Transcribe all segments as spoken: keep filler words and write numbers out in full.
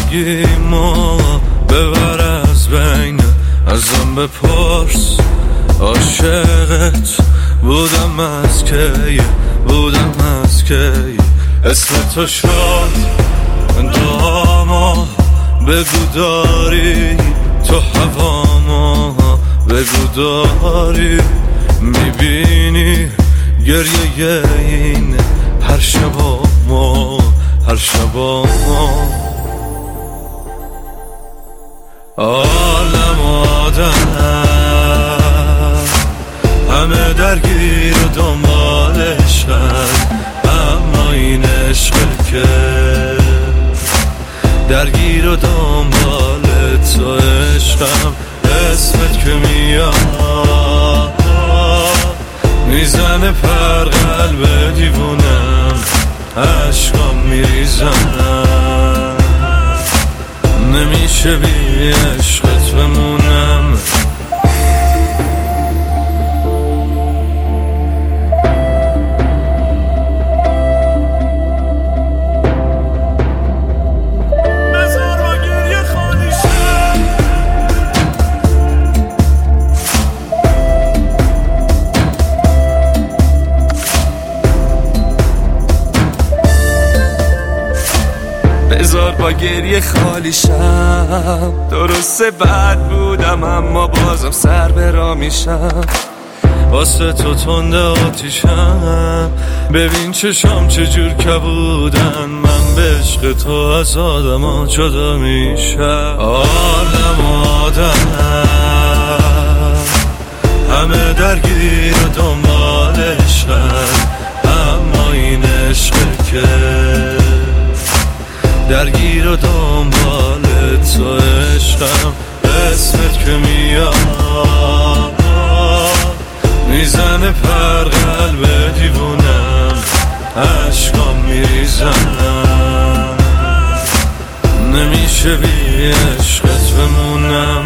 زندگیمو ببر از بین، ازم بپرس عاشقت بودم از کی، بودم از کی. اسم تو شد دعاما، بگو داری تو هواما، بگو داری میبینی گریه این هر شبامو، هر شبامو. عالم آدم همه درگیر و دنبال عشقن، اما این عشق که درگیر و دنبال تو عشقم. اسمت که میاد میزنه پر قلب دیوونم، عشقام میریزن، نمیشه بی عشقت بمونم. بذار با گریه خالی شم، درسته بد بودم اما بازم سر برا میشم. واسه تو تنده آتیشم، ببین چشام چجور کبودن، من به عشق تو از آدم ها جدا میشم. عالم آدم همه درگیر و دنبال عشقن، اما این عشق که درگیر و دنبال تو عشقم. اسمت که میاد میزنه پر قلب دیوونم، عشقام میریزن، نمیشه بی عشقت بمونم.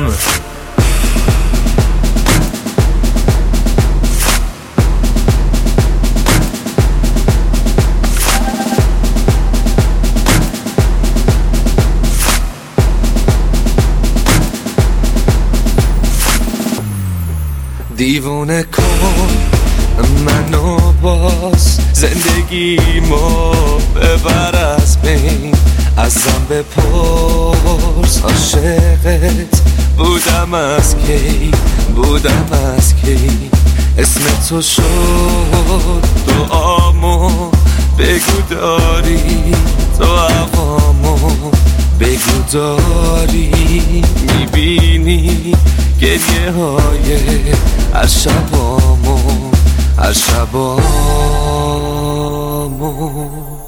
دیوونه کن منو باز، زندگیمو ببر از بین، ازم بپرس عاشقت بودم از کی، بودم از کی. اسم تو شد دعامو، بگو داری تو هوامو، بگو داری میبینی گریه های هر شبامو، هر شبامو.